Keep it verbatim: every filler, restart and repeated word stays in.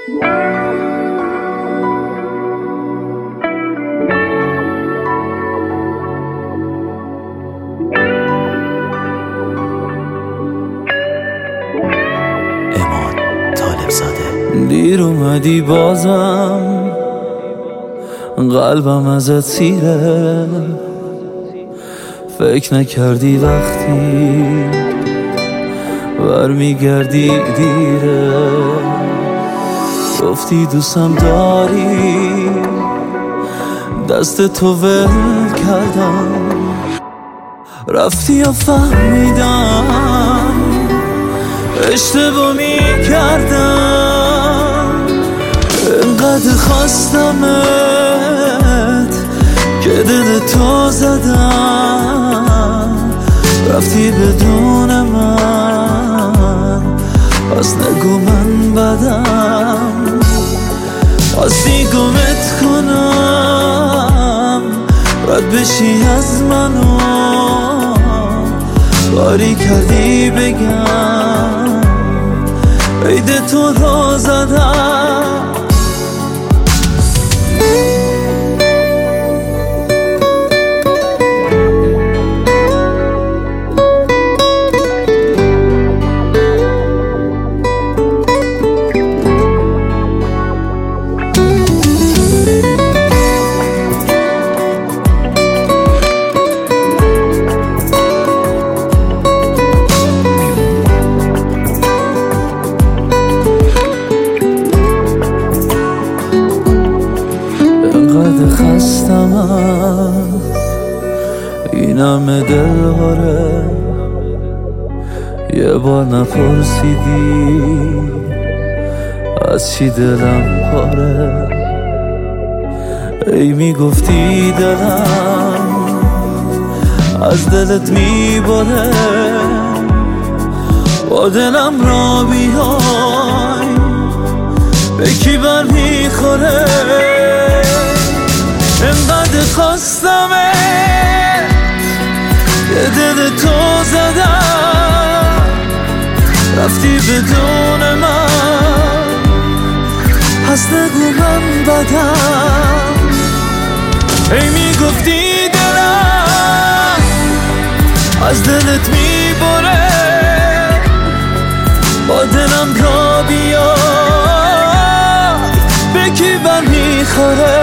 امان طالب زاده. دیر اومدی بازم، قلبم ازت سیره. فکر نکردی وقتی برمیگردی دیره. گفتی دوستم داری، دست تو ول کردم. رفتی یا فهمیدم اشتباه میکردم. انقدر خواستمت که دل تو زدم. رفتی بدون من، پس نگو من بدم. خواستی گمت کنم، رد بشی از منو. باری کردی بگم عید تو رو زدم. خستم از این همه دلهاره. یه بار نپرسیدی از چی دلم پاره. ای میگفتی دلم از دلت میباره. با دلم را بیای به کی بر میخوره. انقدر خواستمت یه دل تو زدم. رفتی بدون من، پس نگو من بدم. ای میگفتی دلم از دلت میبره. با دلم را بیا به کی بر میخوره.